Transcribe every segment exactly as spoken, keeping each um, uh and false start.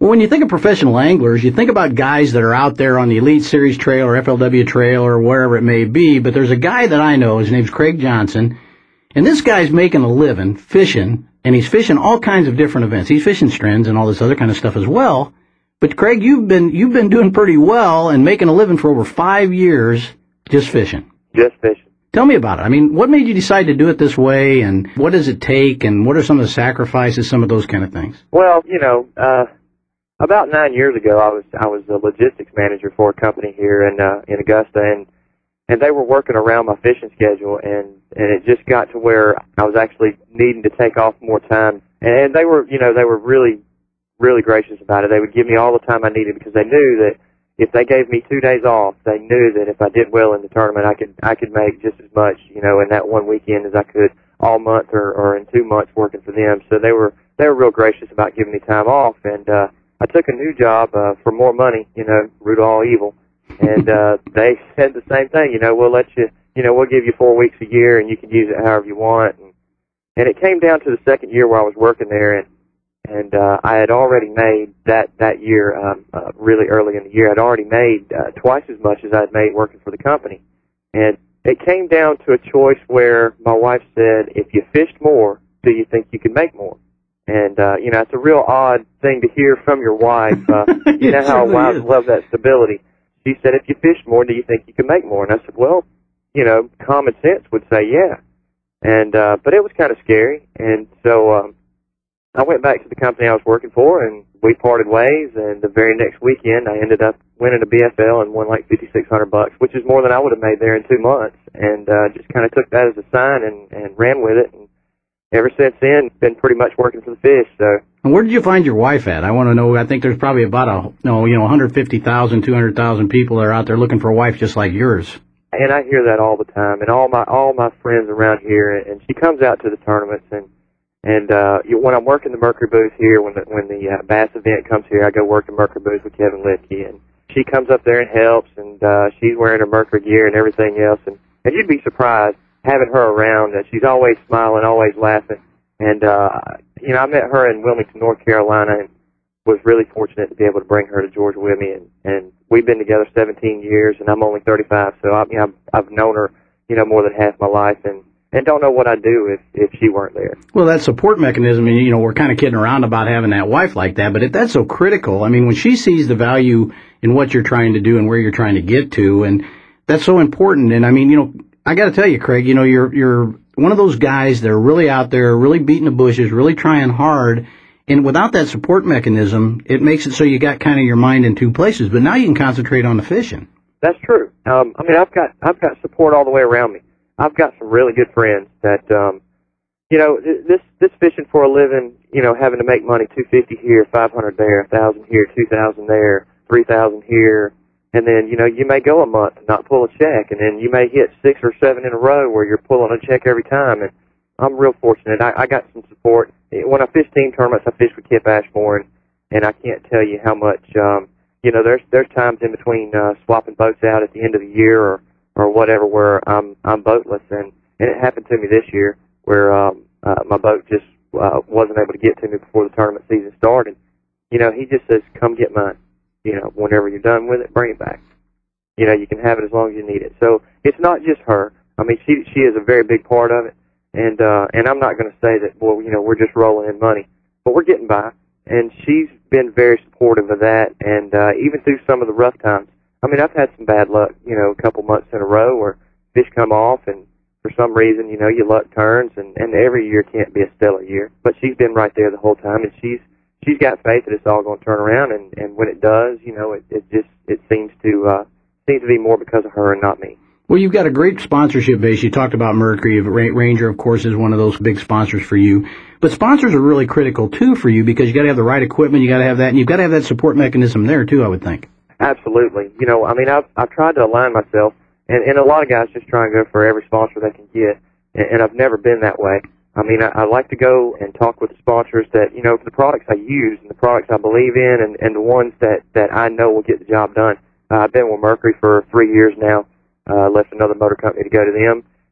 Well, when you think of professional anglers, you think about guys that are out there on the Elite Series trail or F L W trail or wherever it may be, but there's a guy that I know, his name's Craig Johnson, and this guy's making a living fishing, and he's fishing all kinds of different events. He's fishing strands and all this other kind of stuff as well. But Craig, you've been you've been doing pretty well and making a living for over five years just fishing. Just fishing. Tell me about it. I mean, what made you decide to do it this way, and what does it take, and what are some of the sacrifices, some of those kind of things? Well, you know, uh, about nine years ago, I was I was a logistics manager for a company here in uh, in Augusta, and and they were working around my fishing schedule, and and it just got to where I was actually needing to take off more time, and they were, you know, they were really, really gracious about it. They would give me all the time I needed because they knew that if they gave me two days off, they knew that if I did well in the tournament, I could I could make just as much, you know, in that one weekend as I could all month or, or in two months working for them. So they were they were real gracious about giving me time off, and uh, I took a new job uh, for more money, you know, root of all evil, and uh, they said the same thing, you know, we'll let you, you know, we'll give you four weeks a year, and you can use it however you want, and and it came down to the second year where I was working there, and. And uh, I had already made that that year, um, uh, really early in the year, I'd already made uh, twice as much as I'd made working for the company. And it came down to a choice where my wife said, if you fished more, do you think you can make more? And, uh, you know, it's a real odd thing to hear from your wife. Uh, you know how wives love that stability. She said, if you fished more, do you think you can make more? And I said, well, you know, common sense would say yeah. And uh, but it was kind of scary. And so um, I went back to the company I was working for, and we parted ways, and the very next weekend I ended up winning a B F L and won like fifty-six hundred bucks, which is more than I would have made there in two months, and uh, just kind of took that as a sign and, and ran with it, and ever since then, been pretty much working for the fish. So. And where did you find your wife at? I want to know. I think there's probably about a, no, you know, one hundred fifty thousand, two hundred thousand people that are out there looking for a wife just like yours. And I hear that all the time, and all my all my friends around here, and she comes out to the tournaments, and And uh, when I'm working the Mercury booth here, when the, when the uh, bass event comes here, I go work the Mercury booth with Kevin Lipke, and she comes up there and helps, and uh, she's wearing her Mercury gear and everything else, and, and you'd be surprised having her around. Uh, she's always smiling, always laughing, and uh, you know, I met her in Wilmington, North Carolina, and was really fortunate to be able to bring her to Georgia with me, and, and we've been together seventeen years, and I'm only thirty-five, so I, you know, I've, I've known her, you know, more than half my life, and And don't know what I'd do if, if she weren't there. Well, that support mechanism, and, you know, we're kind of kidding around about having that wife like that, but it, that's so critical. I mean, when she sees the value in what you're trying to do and where you're trying to get to, and that's so important. And, I mean, you know, I got to tell you, Craig, you know, you're you're one of those guys that are really out there, really beating the bushes, really trying hard. And without that support mechanism, it makes it so you got kind of your mind in two places. But now you can concentrate on the fishing. That's true. Um, I mean, I've got I've got support all the way around me. I've got some really good friends that, um, you know, this this fishing for a living, you know, having to make money, two fifty here, five hundred there, a thousand here, two thousand there, three thousand here, and then, you know, you may go a month and not pull a check, and then you may hit six or seven in a row where you're pulling a check every time. And I'm real fortunate. I, I got some support. When I fish team tournaments, I fish with Kip Ashmore, and, and I can't tell you how much, um, you know, there's there's times in between uh, swapping boats out at the end of the year or or whatever, where I'm I'm boatless, and, and it happened to me this year where um, uh, my boat just uh, wasn't able to get to me before the tournament season started. You know, he just says, "Come get mine. You know, whenever you're done with it, bring it back. You know, you can have it as long as you need it." So it's not just her. I mean, she she is a very big part of it, and uh, and I'm not going to say that, well, you know, we're just rolling in money, but we're getting by, and she's been very supportive of that, and uh, even through some of the rough times. I mean, I've had some bad luck, you know, a couple months in a row where fish come off, and for some reason, you know, your luck turns, and, and every year can't be a stellar year. But she's been right there the whole time, and she's she's got faith that it's all going to turn around, and, and when it does, you know, it, it just it seems to uh, seems to be more because of her and not me. Well, you've got a great sponsorship base. You talked about Mercury. Ranger, of course, is one of those big sponsors for you. But sponsors are really critical, too, for you, because you got to have the right equipment, you got to have that, and you've got to have that support mechanism there, too, I would think. Absolutely. You know, I mean, I've, I've tried to align myself, and, and a lot of guys just try and go for every sponsor they can get, and, and I've never been that way. I mean, I, I like to go and talk with the sponsors that, you know, the products I use and the products I believe in, and, and the ones that, that I know will get the job done. Uh, I've been with Mercury for three years now, uh, left another motor company to go to them,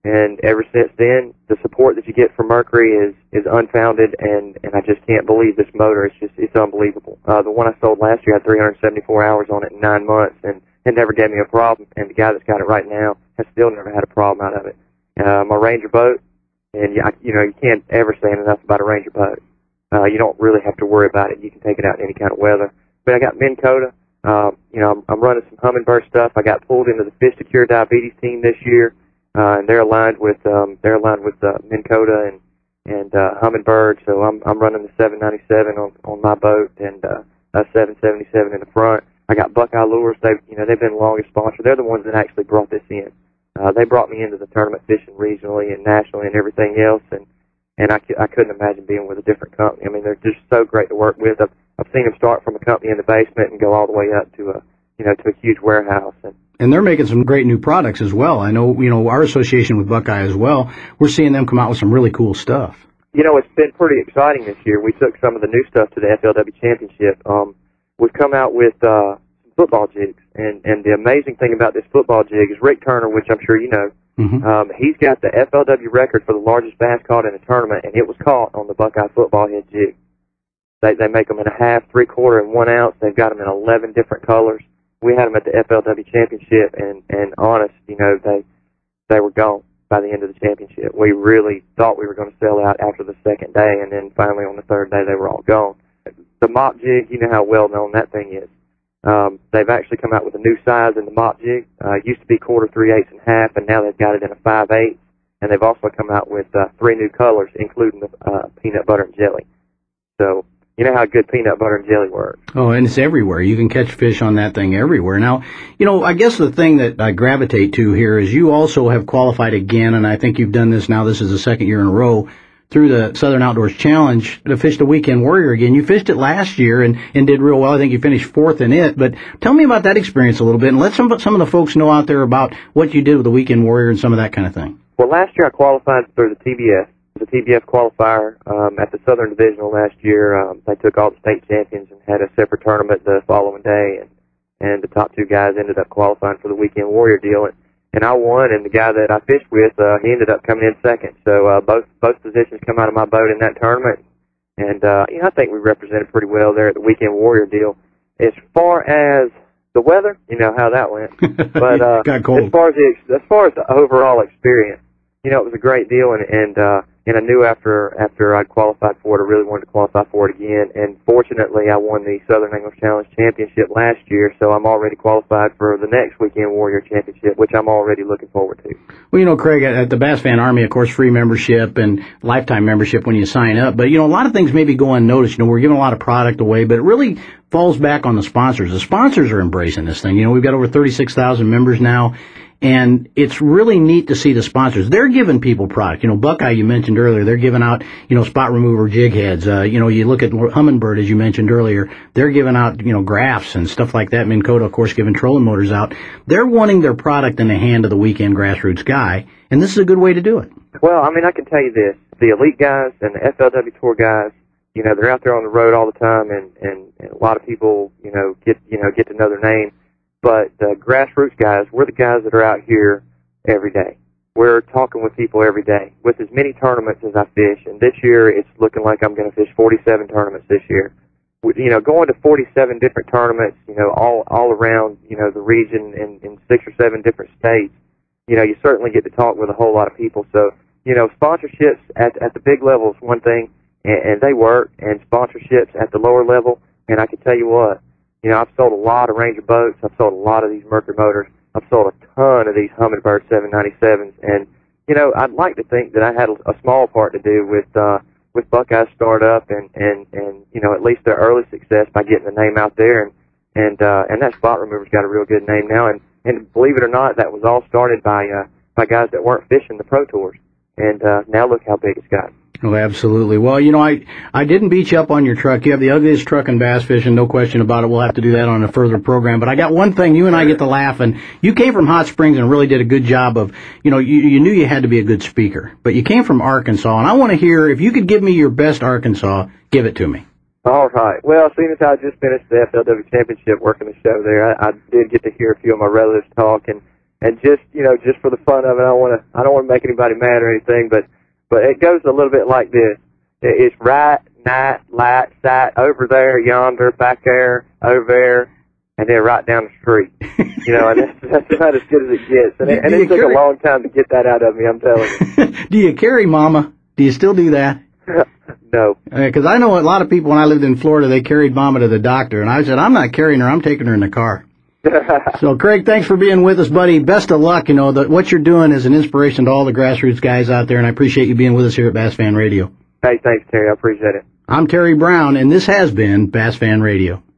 And ever since then, the support that you get from Mercury is, is unfounded, and, and I just can't believe this motor. It's just, it's unbelievable. Uh, the one I sold last year had three hundred seventy-four hours on it in nine months, and it never gave me a problem. And the guy that's got it right now has still never had a problem out of it. Uh, my Ranger boat, and you, you know, you can't ever say enough about a Ranger boat. Uh, you don't really have to worry about it. You can take it out in any kind of weather. But I got Minn Kota. Uh, you know, I'm, I'm running some Humminbird stuff. I got pulled into the Fish to Cure Diabetes team this year. Uh, and they're aligned with, um, they're aligned with, uh, Minn Kota and, and, uh, Humminbird. So I'm, I'm running the seven ninety-seven on, on my boat and, uh, a seven seventy-seven in the front. I got Buckeye Lures. They've, you know, they've been the longest sponsor. They're the ones that actually brought this in. Uh, they brought me into the tournament fishing regionally and nationally and everything else. And, and I, I couldn't imagine being with a different company. I mean, they're just so great to work with. I've, I've seen them start from a company in the basement and go all the way up to a, you know, to a huge warehouse. And, And they're making some great new products as well. I know, you know, our association with Buckeye as well, we're seeing them come out with some really cool stuff. You know, it's been pretty exciting this year. We took some of the new stuff to the F L W Championship. Um, we've come out with uh, football jigs, and, and the amazing thing about this football jig is Rick Turner, which I'm sure you know, mm-hmm. um, he's got the F L W record for the largest bass caught in a tournament, and it was caught on the Buckeye football head jig. They, they make them in a half, three-quarter, and one ounce. They've got them in eleven different colors. We had them at the F L W Championship, and, and honest, you know, they they were gone by the end of the championship. We really thought we were going to sell out after the second day, and then finally on the third day they were all gone. The mop jig, you know how well known that thing is. Um, they've actually come out with a new size in the mop jig. Uh, it used to be quarter, three-eighths, and half, and now they've got it in a five-eighths, and they've also come out with uh, three new colors, including the uh, peanut butter and jelly. So, you know how good peanut butter and jelly works. Oh, and it's everywhere. You can catch fish on that thing everywhere. Now, you know, I guess the thing that I gravitate to here is you also have qualified again, and I think you've done this now. This is the second year in a row through the Southern Outdoors Challenge to fish the Weekend Warrior again. You fished it last year and, and did real well. I think you finished fourth in it. But tell me about that experience a little bit, and let some, some of the folks know out there about what you did with the Weekend Warrior and some of that kind of thing. Well, last year I qualified through the T B S. The T B S qualifier um, at the Southern Divisional last year. Um, they took all the state champions and had a separate tournament the following day, and, and the top two guys ended up qualifying for the Weekend Warrior deal. And, and I won, and the guy that I fished with, uh, he ended up coming in second. So uh, both both positions come out of my boat in that tournament. And uh, you know, I think we represented pretty well there at the Weekend Warrior deal. As far as the weather, you know how that went. But uh, got cold. as far as the as far as the overall experience, you know, it was a great deal, and and uh, and I knew after after I qualified for it, I really wanted to qualify for it again. And fortunately, I won the Southern Angler Challenge Championship last year, so I'm already qualified for the next Weekend Warrior Championship, which I'm already looking forward to. Well, you know, Craig, at the Bass Fan Army, of course, free membership and lifetime membership when you sign up. But, you know, a lot of things maybe go unnoticed. You know, we're giving a lot of product away, but it really falls back on the sponsors. The sponsors are embracing this thing. You know, we've got over thirty-six thousand members now. And it's really neat to see the sponsors. They're giving people product. You know, Buckeye, you mentioned earlier, they're giving out, you know, spot remover jig heads. Uh, you know, you look at Humminbird, as you mentioned earlier, they're giving out, you know, graphs and stuff like that. Minn Kota, of course, giving trolling motors out. They're wanting their product in the hand of the weekend grassroots guy, and this is a good way to do it. Well, I mean, I can tell you this. The elite guys and the F L W Tour guys, you know, they're out there on the road all the time, and, and, and a lot of people, you know, get, you know, get to know their name. But the grassroots guys, we're the guys that are out here every day. We're talking with people every day with as many tournaments as I fish. And this year, it's looking like I'm going to fish forty-seven tournaments this year. You know, going to forty-seven different tournaments, you know, all all around, you know, the region in, in six or seven different states, you know, you certainly get to talk with a whole lot of people. So, you know, sponsorships at at the big level is one thing, and, and they work, and sponsorships at the lower level, and I can tell you what, you know, I've sold a lot of Ranger boats. I've sold a lot of these Mercury motors. I've sold a ton of these Humminbird seven ninety-sevens. And, you know, I'd like to think that I had a, a small part to do with, uh, with Buckeye's startup and, and, and, you know, at least their early success by getting the name out there. And, and, uh, and that spot remover's got a real good name now. And, and believe it or not, that was all started by, uh, by guys that weren't fishing the Pro Tours. And, uh, now look how big it's gotten. Oh, absolutely. Well, you know, I, I didn't beat you up on your truck. You have the ugliest truck in bass fishing, no question about it. We'll have to do that on a further program. But I got one thing, you and I get to laugh, and you came from Hot Springs and really did a good job of, you know, you, you knew you had to be a good speaker. But you came from Arkansas, and I want to hear, if you could give me your best Arkansas, give it to me. All right. Well, seeing as I just finished the F L W Championship working the show there, I, I did get to hear a few of my relatives talk, and and just you know, just for the fun of it, I don't want to I don't want to make anybody mad or anything, but but it goes a little bit like this. It's right, night, light, sight, over there, yonder, back there, over there, and then right down the street. You know, and that's, that's about as good as it gets. And, it, and it took carry... a long time to get that out of me, I'm telling you. Do you carry Mama? Do you still do that? No. Because uh, I know a lot of people, when I lived in Florida, they carried Mama to the doctor, and I said, I'm not carrying her, I'm taking her in the car. So, Craig, thanks for being with us, buddy. Best of luck. You know, the, what you're doing is an inspiration to all the grassroots guys out there, and I appreciate you being with us here at Bass Fan Radio. Hey, thanks, Terry. I appreciate it. I'm Terry Brown, and this has been Bass Fan Radio.